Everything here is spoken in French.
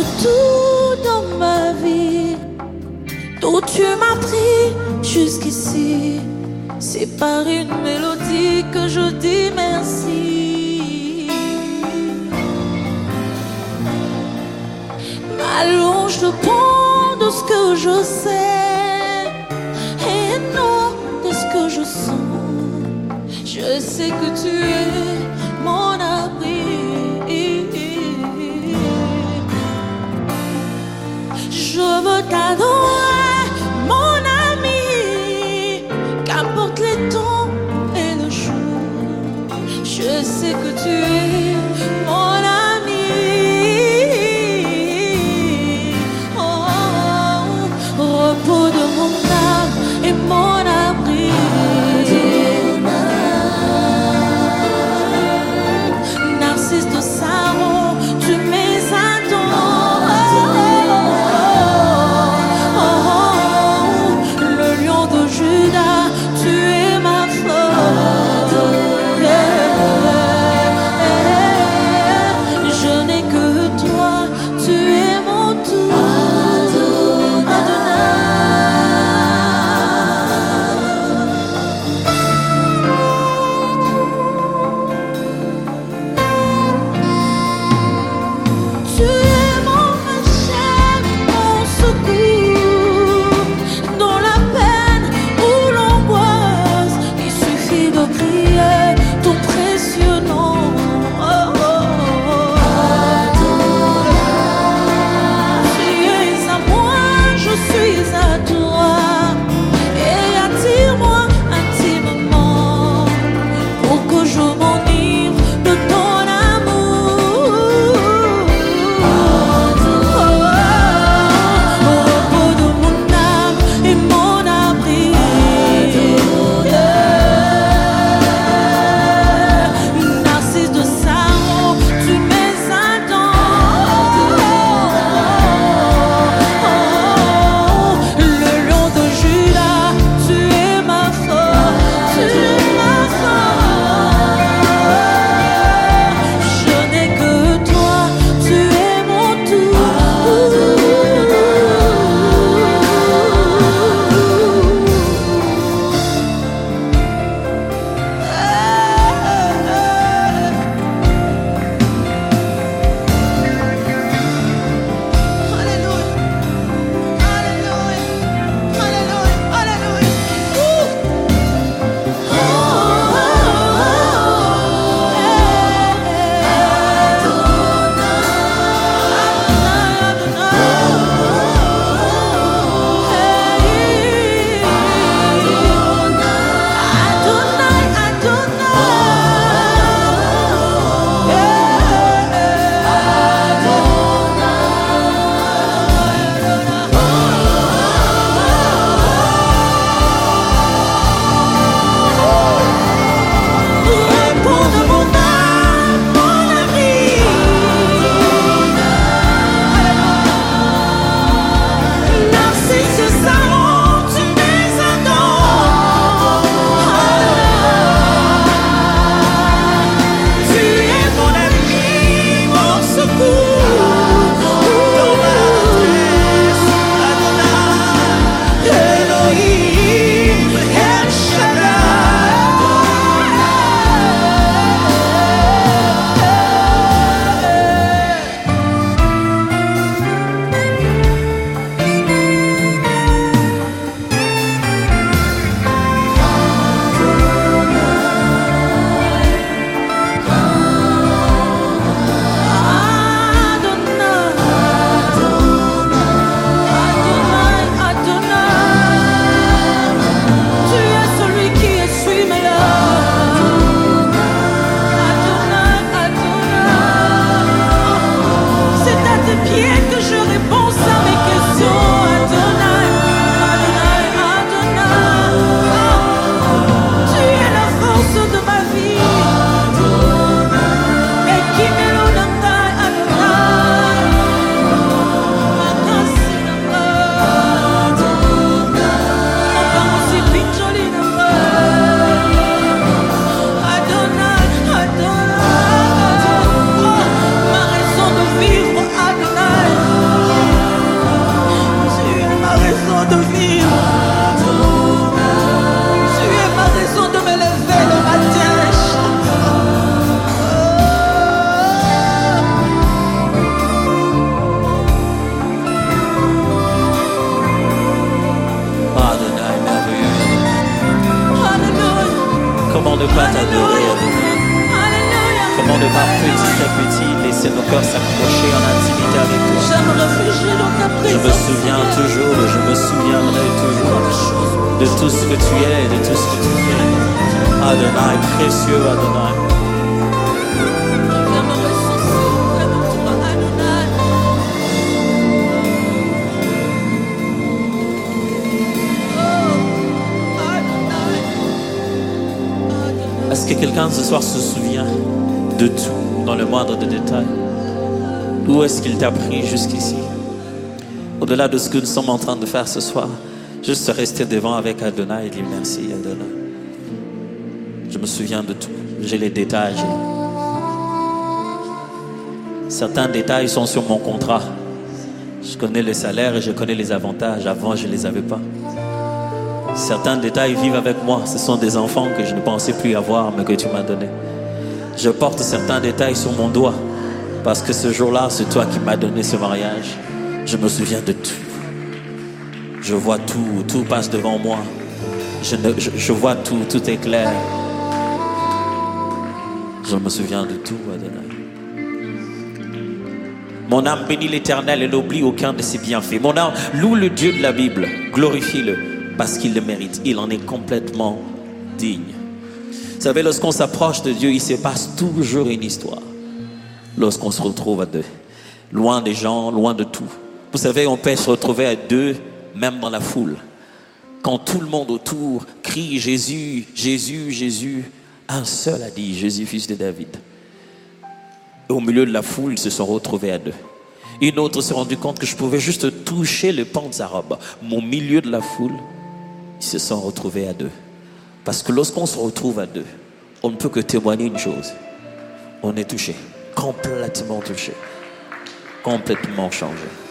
tout dans ma vie, d'où tu m'as pris jusqu'ici. C'est par une mélodie que je dis merci. M'allonge le pont de ce que je sais et non de ce que je sens. Je sais que tu es mon abri. Je veux t'adorer, mon ami, qu'importe les temps et le jour. Je sais que tu es mon ami. Oh, repos de mon âme et mon abri. Narcisse de Saron, tu m'es Judas, tu es ma fleur. Je n'ai que toi, tu es mon tout. pas t'adorer, Adonai? Comment ne pas petit à petit laisser nos cœurs s'accrocher en intimité avec toi? Je me réfugie dans ta Je me présence. souviens toujours et je me souviendrai toujours de tout ce que tu es et de tout ce que tu fais. Adonai, précieux Adonai. Viens me ressourcer auprès de toi, Adonai. Oh, Adonai. Adonai. Est-ce que quelqu'un ce soir se souvient de tout dans le moindre des détails? Où est-ce qu'il t'a pris jusqu'ici? Au-delà de ce que nous sommes en train de faire ce soir, juste rester devant avec Adonai et dire merci Adonai. Je me souviens de tout. J'ai les détails. Certains détails sont sur mon contrat. Je connais les salaires et je connais les avantages. Avant, je ne les avais pas. Certains détails vivent avec moi. Ce sont des enfants que je ne pensais plus avoir, mais que tu m'as donnés. Je porte certains détails sur mon doigt parce que ce jour-là, c'est toi qui m'as donné ce mariage. Je me souviens de tout. Je vois tout. Tout passe devant moi. Je vois tout. Tout est clair. Je me souviens de tout, Adonai. Mon âme bénit l'Éternel et n'oublie aucun de ses bienfaits. Mon âme loue le Dieu de la Bible. Glorifie-le parce qu'il le mérite. Il en est complètement digne. Vous savez, lorsqu'on s'approche de Dieu, il se passe toujours une histoire. Lorsqu'on se retrouve à deux. Loin des gens, loin de tout. Vous savez, on peut se retrouver à deux, même dans la foule. Quand tout le monde autour crie Jésus, Jésus, Jésus, un seul a dit Jésus, fils de David. Et au milieu de la foule, ils se sont retrouvés à deux. Une autre s'est rendu compte que je pouvais juste toucher le pan de sa robe. Au milieu de la foule, ils se sont retrouvés à deux. Parce que lorsqu'on se retrouve à deux, on ne peut que témoigner une chose. On est touché, complètement touché, complètement changé.